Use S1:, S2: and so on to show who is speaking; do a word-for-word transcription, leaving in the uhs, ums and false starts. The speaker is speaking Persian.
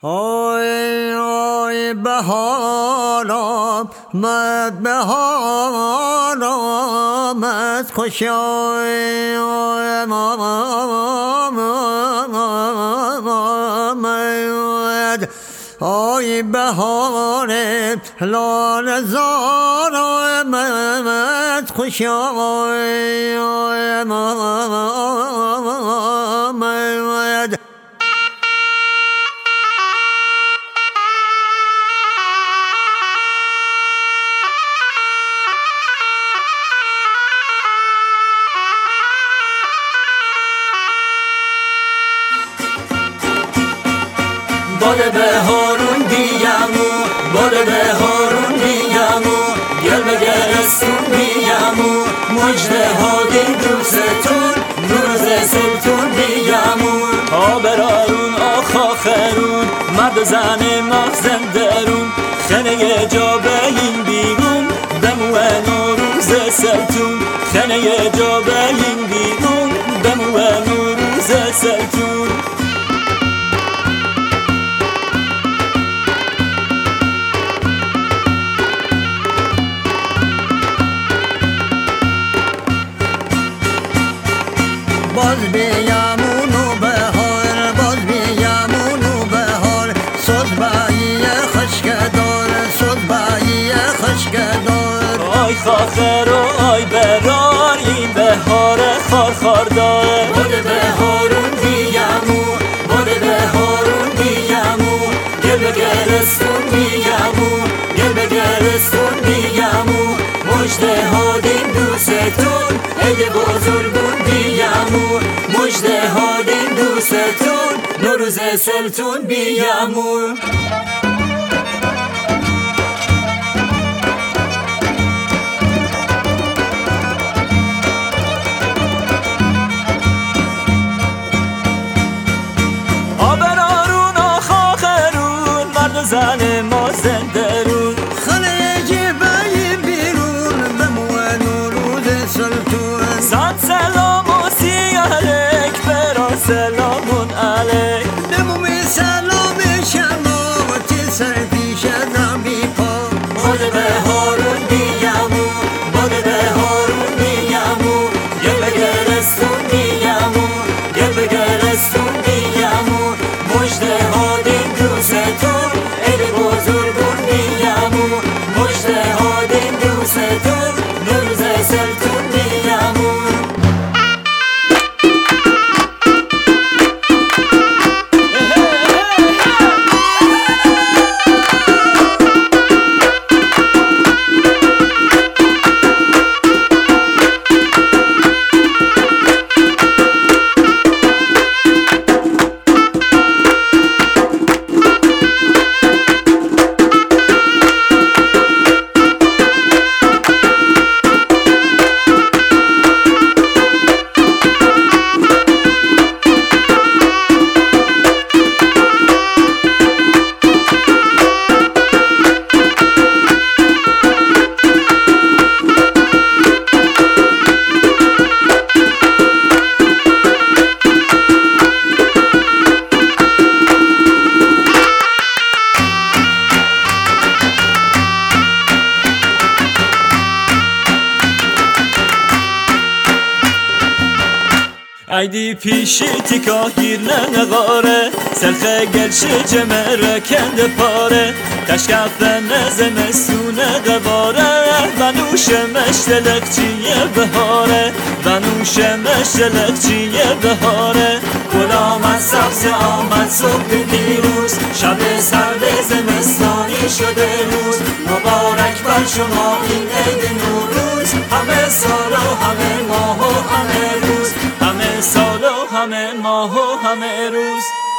S1: های های بهار آمد، بهار آمد، خوش آمد. ای بهار لاله زار آمد، خوش آمد.
S2: باد بهارون بیامو، باد بهارون بیامو، گل به گلستون بیامو، مجده ها دین دوستون، روز سلطون بیامو. آبرارون آخاخرون، مرد و زن مغزن درون، خنه جا بین بیرون، دمو نوروز سلطون، خنه جا بین بیرون، دمو نوروز سلطون.
S1: باز بیامون و بهار، باز بیامون و بهار، صدبایی خشکدار، صدبایی خشکدار.
S2: آی خاخر و آی برار، این بهار خارخار داره. باد بهارون بیامو، باد بهارون بیامو، گل به گلستون بیامو، گل به گلستون بیامو، مجده ها دین دوستون، عید بزرگون بیامو، مجده ها دین دوستون، نوروز سلطون بیامو. آبرارون آخاخرون، مرد و زن ما زندرون،
S1: خانه جبهی بیرون، بمو نوروز سلطون.
S2: صد سلام و سیالک، برا سلامون علیک،
S1: نمومی سلام شما و تی سر پیش نمی پا.
S2: باد بهارون بیامو، باد بهارون بیامو، گل به گلستون بیامو، گل به گلستون بیامو، مجده ها دین دوستون، عید بزرگون بیامو، مجده ها دین دوستون، نوروز سلطون بیامو. ایدی پیشی تیکا گیر ننغاره، سلخه گلشه جمره کند پاره، تشکف نزمستون قباره، ونوش مشتلق چیه بهاره، ونوش مشتلق چیه بهاره. گل آمد سبز آمد صبح پیروز، شب سرد زمستانی شده روز، مبارک بر شما این عید نوروز، همه سال و همه ماه و همه روز، همه سال و همه ماه و همه روز.